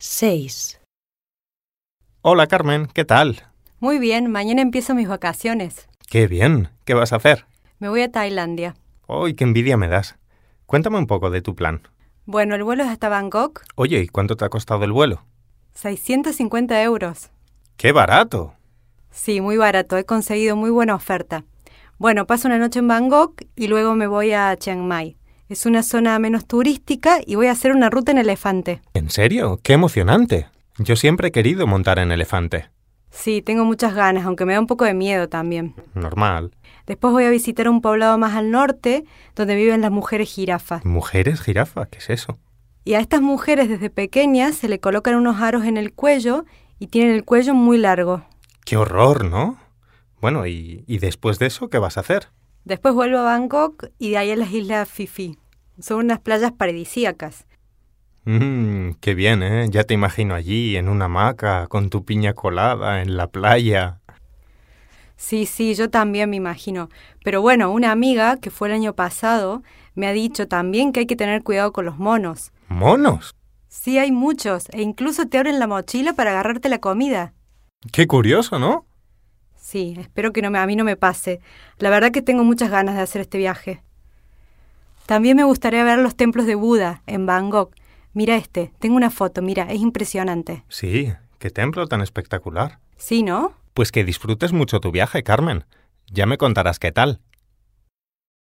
6. Hola Carmen, ¿qué tal? Muy bien, mañana empiezo mis vacaciones. ¡Qué bien! ¿Qué vas a hacer? Me voy a Tailandia. ¡Uy, qué envidia me das! Cuéntame un poco de tu plan. Bueno, el vuelo es hasta Bangkok, Oye, ¿y cuánto te ha costado el vuelo? 650 euros. ¡Qué barato! Sí, muy barato, he conseguido muy buena oferta. Bueno, paso una noche en Bangkok y luego me voy a Chiang Mai. Es una zona menos turística y voy a hacer una ruta en elefante. ¿En serio? ¡Qué emocionante! Yo siempre he querido montar en elefante. Sí, tengo muchas ganas, aunque me da un poco de miedo también. Normal. Después voy a visitar un poblado más al norte, donde viven las mujeres jirafas. ¿Mujeres jirafa? ¿Qué es eso? Y a estas mujeres desde pequeñas se le colocan unos aros en el cuello y tienen el cuello muy largo. ¡Qué horror!, ¿no? Bueno, ¿y después de eso qué vas a hacer? Después vuelvo a Bangkok y de ahí a las islas Phi Phi. Son unas playas paradisíacas. ¡Qué bien, ¿eh? Ya te imagino allí, en una hamaca, con tu piña colada, en la playa. Sí, yo también me imagino. Pero bueno, una amiga que fue el año pasado me ha dicho también que hay que tener cuidado con los monos. ¿Monos? Sí, hay muchos, e incluso te abren la mochila para agarrarte la comida. ¡Qué curioso!, ¿no? Sí, espero que a mí no me pase. La verdad que tengo muchas ganas de hacer este viaje. También me gustaría ver los templos de Buda en Bangkok. Mira tengo una foto, mira, es impresionante. Sí, qué templo tan espectacular. Sí, ¿no? Pues que disfrutes mucho tu viaje, Carmen. Ya me contarás qué tal